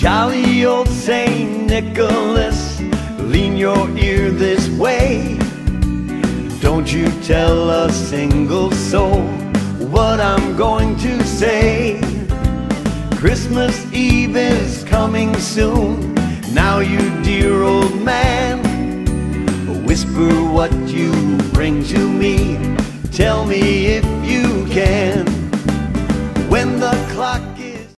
Jolly old Saint Nicholas, lean your ear this way. Don't you tell a single soul what I'm going to say. Christmas Eve is coming soon. Now you dear old man, whisper what you bring to me. Tell me if you can. When the clock